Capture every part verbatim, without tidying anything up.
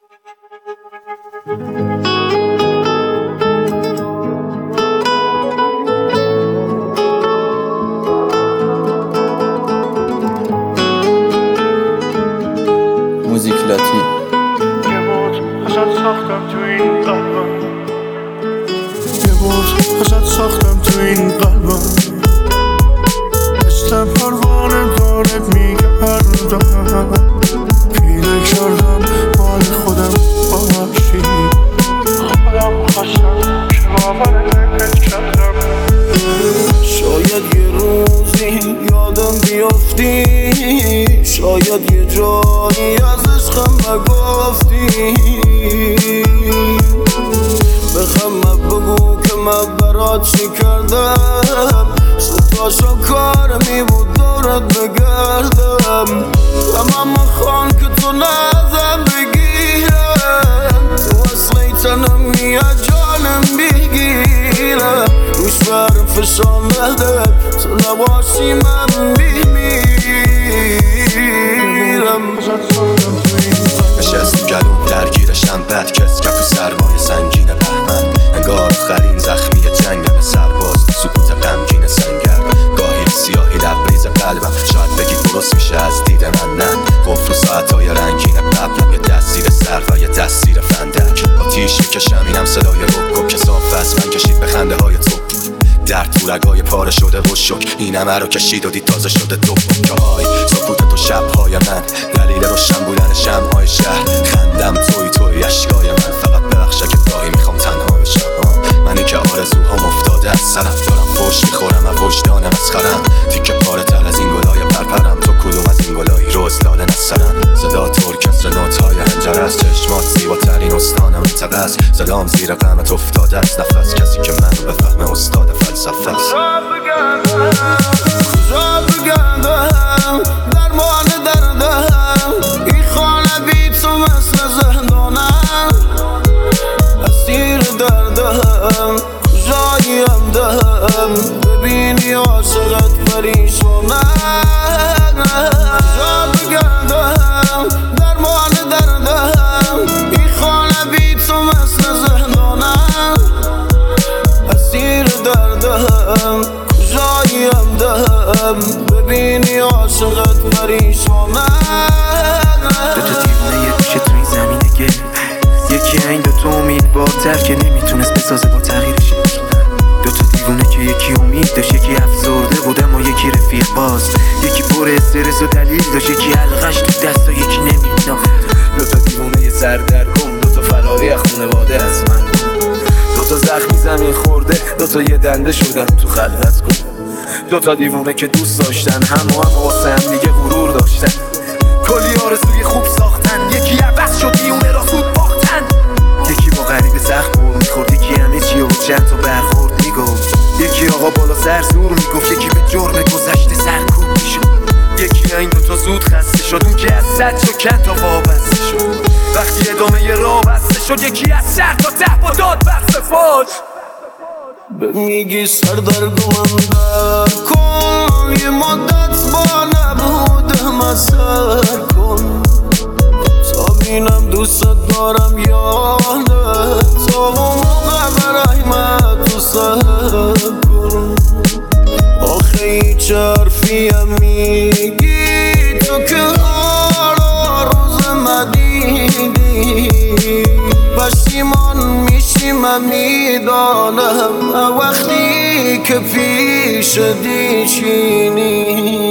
موزیک لاتی. یه بود ازت ساختم تو این قلبم، یه بود ازت ساختم تو این قلبم، مثل پروانه دارت میگردم، پیله کردم مال خودم باشی، خودم خواستم که باورت کردم. شاید یه روزی یادم بیافتی، شاید یه جایی از عشقم نگفتی، بخم بگو که من برات چی کردم، ستاشا کار می بود دورت بگردم، همم خان که تو نزم بگیرم، تو اصلی تنم میاد جانم بگیرم، روش برم فشان بده تو نباشی من بیمیرم. نشستی گلوم درگیرشم بد کس کف تو سرمایه سنگین بهمن، انگار آخرین زخمی جنگم سرباز سکوت غمگین سنگر، گاهی سیاهی لبریز قلبم شاید بگی درست میشه از دید من، نه قفل و ساعتهای رنگین قبلم، یه دست زیر سر و یه دست زیر فندک، آتیش میکشم اینم صدای رکو که صاف از من کشید به خنده های تو، درد تو رگای پاره شده و شک این همه رو کشید و دید تازه شده تو که های سکوت تو شبهای من، دلیل روشن بودن شمعهای شهر، خندم توی توی اشکای من، فقط ببخشه که گاهی میخوام تنها بشم، منی که آرزوهام افتاده از سرم، دارم فوش میخورم و وجدانم از خرم، تیکه پاره تر از این گلای پرپرم، تو کدوم از این گلایی روز لاله نسرم، صدا ترکستر نوت‌های هنجره از چشمات زیباترین استانم منطقه است، صدام زیر قمت افتاده از نفس، کسی که منو بفهمه استاد فلسفه است. کجا بگردم درمان دردم، این خانه بی تو مثل زندانم، اسیر دردم کجاییم دهم، ببینی عاشقت پریشانم، کجا بگردم درمان دردم، این خانه بی تو مثل زندانم، اسیر دردم کجاییم دهم، ببینی عاشقت پریشانم. دو تا دیوونه یه پیشه تو این زمینه گل، یکی این دو تا امیدوارتر که نمیتونست بسازه با تغییرش، دو تا دیوونه که یکی امید داشت یکی افسرده بود اما یکی رفیق باز، یکی پر استرس و دلیل داشت یکی حلقش تو دست و یکی نمیداخت، دو تا دیوونه یه سردرگم، دو تا فراری از خونواده از من، دو تا زخمی زمین خورده، دو تا یه دنده شدن تو خلوت کن، دو تا دیوونه که دوست داشتن هم و هم واسه هم دیگه غرور داشتن، کلی آرزوی خوب ساختن، یکی عوض شد دیونه را زود باختن، یکی با غریب سخت بور میخورد، یکی همه چی و چند تا برخورد میگفت، یکی آقا بالا سر زور میگفت، یکی به جرم گذشته سرکوب میشد، یکی این دوتا زود خسته شد، اون که از صد تا کن تا وابسته شد، وقتی ادامه یه راه بسته شد، یکی از سر تا ته با داد بخت فاج. میگی سردرگمم در کن، یه مدت با نبودم از سر کن، تا بینم دوست دارم یا نه، تا اون موقع برای من تو سر کن، آخه هیچ حرفیم میگی تو که حالا روز مدیدی، پشیمان میشی من میدانم وقتی که پیش دیشینی.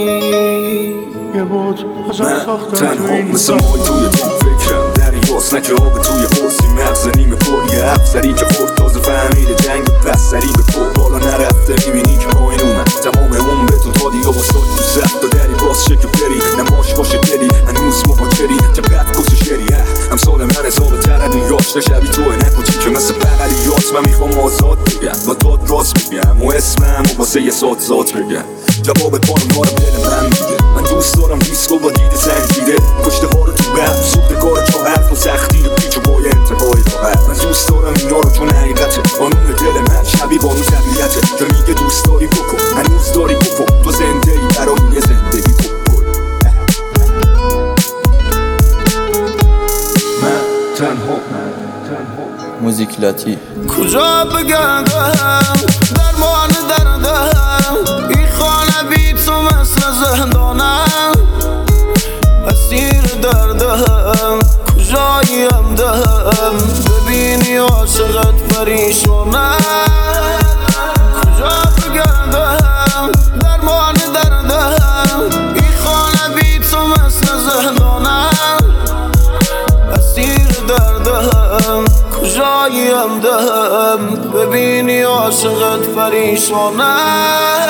یه بود ازت ساختم تو تنها این مثل مای توی تو فکرم، دریاست نه که آب توی حوضی، مغز نیمه پر یه افسری که خورد تازه فهمیده جنگ پس سری به پر بالا نرفته، میبینی که پایین اومد تمام عمر تو تا دیگه با سال تو سخت و دری باز شه که بری، نماش باشه دلی هنوز مهاجری چقدر کس شریعه، امثال من حساب ترد یاشته شبی توه نکوچی که مثل بغلیات، من میخوام آزاد بگم با داد راست بگم و اسمم و واسه یه سات ذات بگم، جواب پانو نارم دل من میده، من دوست دارم دیسکو با دید سنجیده، کشته ها رو تو قلب سوخته کار چا حرف و سختی رو پیچ و بای انتقای راحت، من دوست دارم اینا رو چون حقیقته، قانون دل من شبیه قانون طبیعته که میگه دوست داری بکن، هنوز داری بکن، تو زنده ای برای یه زندگی بکن. من تنها موزیک لاتی. کجا بگردم درمان دردم، این خانه بی تو مثل زندانم، اسیر دردم کجاییم دهم، ببینی عاشقت پریشانم. کجا بگردم درمان دردم، این خانه بی تو مثل زندانم، اسیر دردم کجاییم دهم، ببینی عاشقت پریشانم.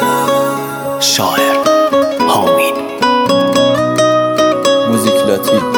شاعر حامین. موزیک لاتی.